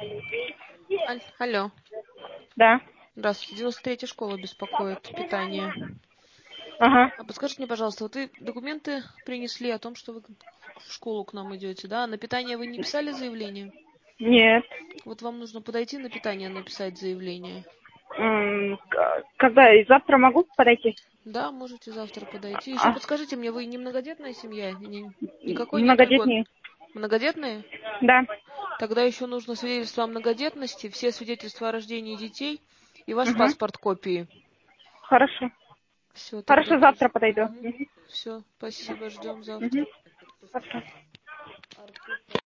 Алло. Да. Здравствуйте. 93-я школа беспокоит. Питание. Ага. А подскажите мне, пожалуйста, вот вы документы принесли о том, что вы в школу к нам идете, да? На питание вы не писали заявление? Нет. Вот вам нужно подойти на питание, написать заявление. Когда? И завтра могу подойти? Да, можете завтра подойти. Еще А, подскажите мне, вы не многодетная семья? Никакой нет льгот? многодетние. Многодетные? Да. Тогда еще нужно свидетельство о многодетности, все свидетельства о рождении детей и ваш Угу. паспорт копии. Хорошо. Все, тогда Хорошо, завтра подойду. Все, спасибо, ждем завтра. Угу. Хорошо.